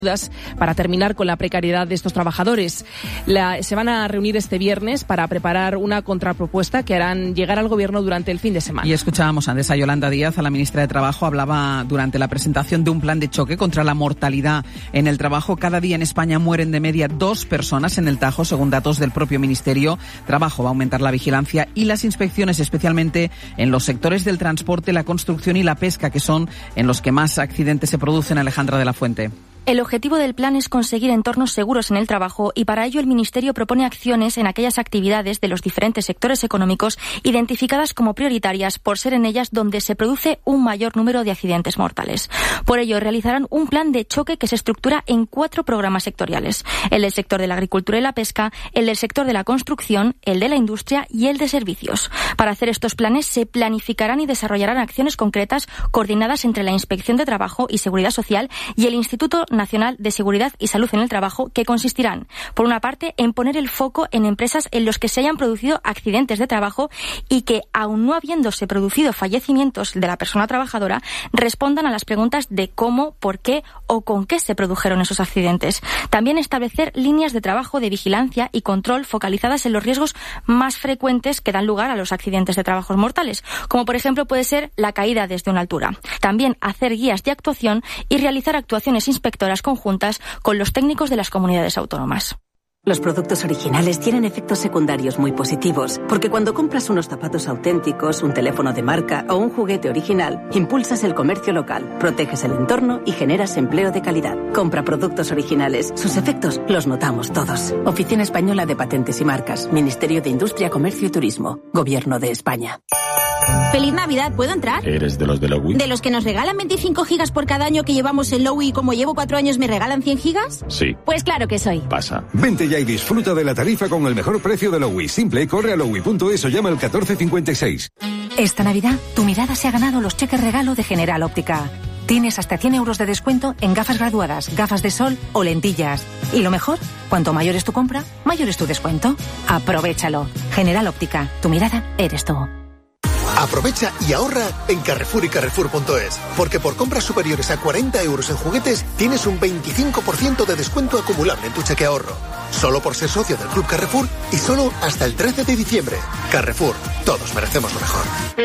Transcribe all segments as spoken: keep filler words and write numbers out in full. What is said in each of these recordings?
para terminar con la precariedad de estos trabajadores. La, se van a reunir este viernes para preparar una contrapropuesta que harán llegar al Gobierno durante el fin de semana. Y escuchábamos antes a Yolanda Díaz, a la ministra de Trabajo, hablaba durante la presentación de un plan de choque contra la mortalidad en el trabajo. Cada día en España mueren de media dos personas en el Tajo, según datos del propio Ministerio. Trabajo va a aumentar la vigilancia y las inspecciones, especialmente en los sectores del transporte, la construcción y la pesca, que son en los que más accidentes se producen. Alejandra de la Fuente. El objetivo del plan es conseguir entornos seguros en el trabajo y para ello el Ministerio propone acciones en aquellas actividades de los diferentes sectores económicos identificadas como prioritarias por ser en ellas donde se produce un mayor número de accidentes mortales. Por ello realizarán un plan de choque que se estructura en cuatro programas sectoriales: el del sector de la agricultura y la pesca, el del sector de la construcción, el de la industria y el de servicios. Para hacer estos planes se planificarán y desarrollarán acciones concretas coordinadas entre la Inspección de Trabajo y Seguridad Social y el Instituto Nacional de Seguridad y Salud en el Trabajo, que consistirán, por una parte, en poner el foco en empresas en los que se hayan producido accidentes de trabajo y que, aun no habiéndose producido fallecimientos de la persona trabajadora, respondan a las preguntas de cómo, por qué o con qué se produjeron esos accidentes. También establecer líneas de trabajo de vigilancia y control focalizadas en los riesgos más frecuentes que dan lugar a los accidentes de trabajos mortales, como por ejemplo puede ser la caída desde una altura. También hacer guías de actuación y realizar actuaciones inspectoras conjuntas con los técnicos de las comunidades autónomas. Los productos originales tienen efectos secundarios muy positivos, porque cuando compras unos zapatos auténticos, un teléfono de marca o un juguete original, impulsas el comercio local, proteges el entorno y generas empleo de calidad. Compra productos originales. Sus efectos los notamos todos. Oficina Española de Patentes y Marcas. Ministerio de Industria, Comercio y Turismo. Gobierno de España. ¡Feliz Navidad! ¿Puedo entrar? ¿Eres de los de Lowy? ¿De los que nos regalan veinticinco gigas por cada año que llevamos en Lowy y como llevo cuatro años me regalan cien gigas? Sí. Pues claro que soy. Pasa. Vente ya y disfruta de la tarifa con el mejor precio de Lowy. Simple, corre a lowy punto es o llama al catorce cincuenta y seis. Esta Navidad, tu mirada se ha ganado los cheques regalo de General Óptica. Tienes hasta cien euros de descuento en gafas graduadas, gafas de sol o lentillas. Y lo mejor, cuanto mayor es tu compra, mayor es tu descuento. Aprovéchalo. General Óptica, tu mirada eres tú. Aprovecha y ahorra en Carrefour y Carrefour punto es, porque por compras superiores a cuarenta euros en juguetes tienes un veinticinco por ciento de descuento acumulable en tu cheque ahorro. Solo por ser socio del Club Carrefour y solo hasta el trece de diciembre. Carrefour, todos merecemos lo mejor.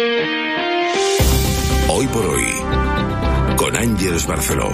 Hoy por hoy, con Ángeles Barceló.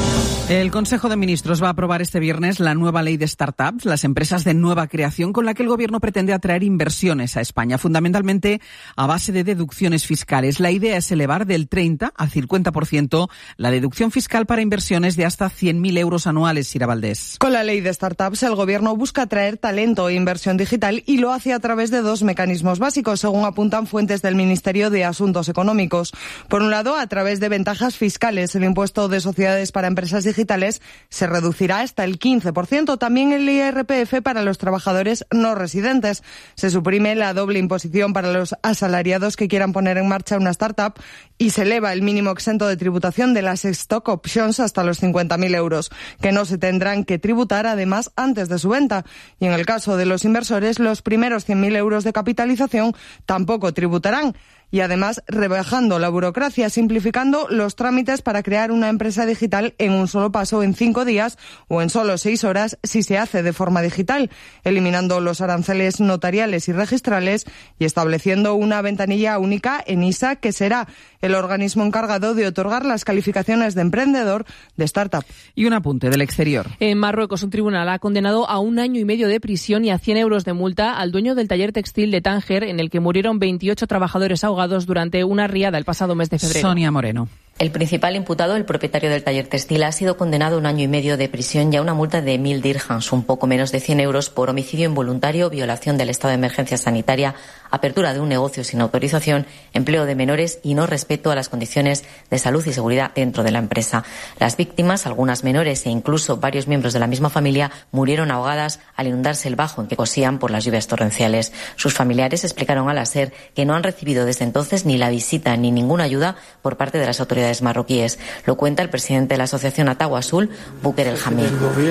El Consejo de Ministros va a aprobar este viernes la nueva ley de startups, las empresas de nueva creación, con la que el Gobierno pretende atraer inversiones a España, fundamentalmente a base de deducciones fiscales. La idea es elevar del treinta al cincuenta por ciento la deducción fiscal para inversiones de hasta cien mil euros anuales, Sira Valdés. Con la ley de startups, el Gobierno busca atraer talento e inversión digital y lo hace a través de dos mecanismos básicos, según apuntan fuentes del Ministerio de Asuntos Económicos. Por un lado, a través de ventajas fiscales, el impuesto de sociedades para empresas digitales digitales se reducirá hasta el quince por ciento. También el I R P F para los trabajadores no residentes. Se suprime la doble imposición para los asalariados que quieran poner en marcha una startup y se eleva el mínimo exento de tributación de las stock options hasta los cincuenta mil euros, que no se tendrán que tributar además antes de su venta. Y en el caso de los inversores, los primeros cien mil euros de capitalización tampoco tributarán. Y además rebajando la burocracia, simplificando los trámites para crear una empresa digital en un solo paso, en cinco días o en solo seis horas si se hace de forma digital, eliminando los aranceles notariales y registrales y estableciendo una ventanilla única en I S A, que será el organismo encargado de otorgar las calificaciones de emprendedor de startup. Y un apunte del exterior. En Marruecos, un tribunal ha condenado a un año y medio de prisión y a cien euros de multa al dueño del taller textil de Tánger, en el que murieron veintiocho trabajadores ahogados durante una riada el pasado mes de febrero. Sonia Moreno. El principal imputado, el propietario del taller textil, ha sido condenado a un año y medio de prisión y a una multa de mil dirhams, un poco menos de cien euros, por homicidio involuntario, violación del estado de emergencia sanitaria, apertura de un negocio sin autorización, empleo de menores y no respeto a las condiciones de salud y seguridad dentro de la empresa. Las víctimas, algunas menores e incluso varios miembros de la misma familia, murieron ahogadas al inundarse el bajo en que cosían por las lluvias torrenciales. Sus familiares explicaron a la SER que no han recibido desde entonces ni la visita ni ninguna ayuda por parte de las autoridades marroquíes. Lo cuenta el presidente de la asociación Atawasul, Bouker El Hamid.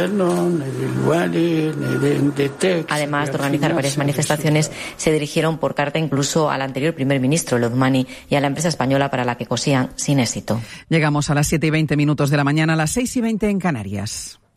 Además de organizar varias manifestaciones, se dirigieron por carta incluso al anterior primer ministro, el Othmani, y a la empresa española para la que cosían sin éxito. Llegamos a las siete y veinte minutos de la mañana, a las seis y veinte en Canarias.